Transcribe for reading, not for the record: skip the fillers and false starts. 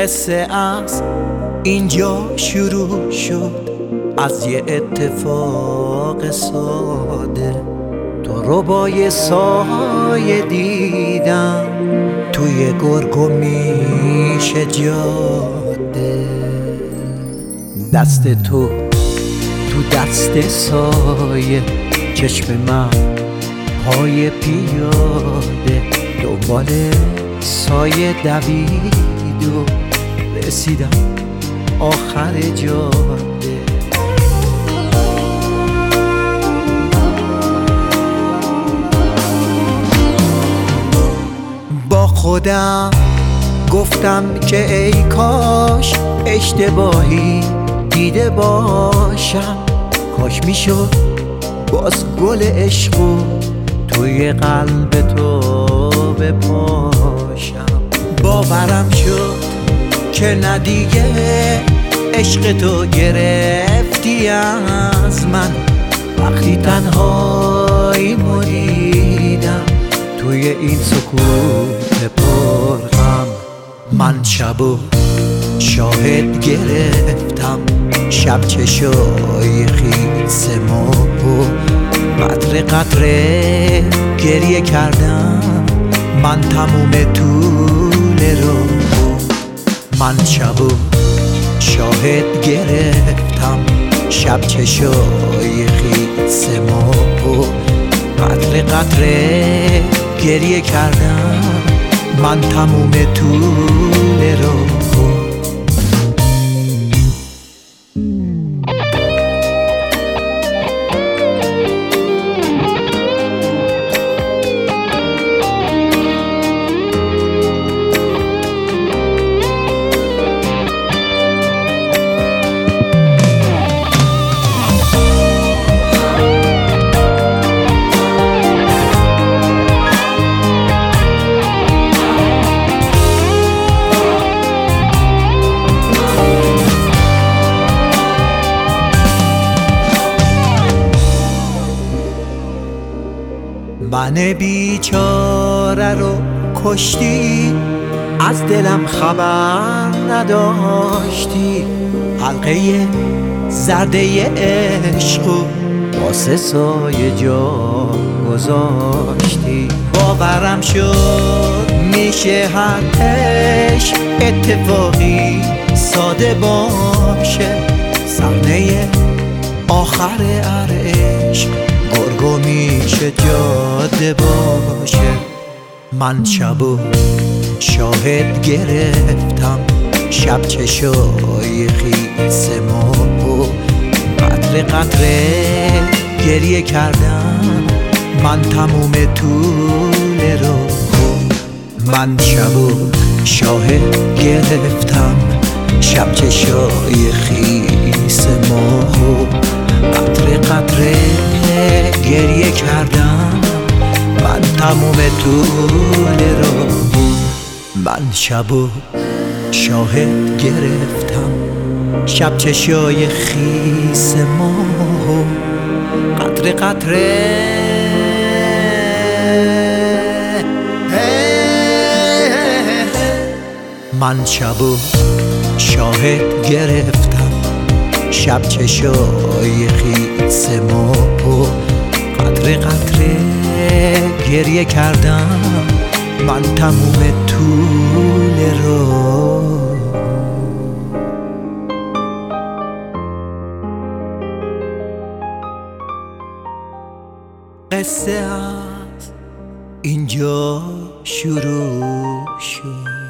قصه از اینجا شروع شد، از یه اتفاق ساده. تو رو با یه سایه دیدم توی گرگومیش جاده. دست تو تو دست سایه، چشم من پای پیاده. دنبال سایه دوید و رسیدم آخر جاده. با خودم گفتم که ای کاش اشتباهی دیده باشم، کاش میشد باز گل عشقو توی قلب تو بپاشم. باورم شد که نه دیگه عشق تو گرفتی از من، وقتی تنهایی مریدم توی این سکوت پرغم. من شبو شاهد گرفتم، شب چشای خیس ماهو قطره قطره گریه کردم. من تموم طول رو من شبو شاهد گرفتم، شب چشای خیس ماهو قطره قطره گریه کردم. من تموم طول رو من بیچاره رو کشتی، از دلم خبر نداشتی. حلقه زرده عشقو واسه سایه جا گذاشتی. باورم شد میشه هر عشق اتفاقی ساده باشه، صحنه آخر عشق گرگومیش جاده باشه. من شبو شاهد گرفتم، شب چشای خیس ماهو قطره قطره گریه کردم. من تموم طول رو من شبو شاهد گرفتم، شب چشای خیس ماهو قطره قطره گریه کردم. من تموم طول رو من شبو شاهد گرفتم، شب چشای خیس ماهو قطره قطره من شبو شاهد گرفتم، شب چشای خیس ماهو قطره قطره گریه کردم. من تموم طول رو قصه از اینجا شروع شد.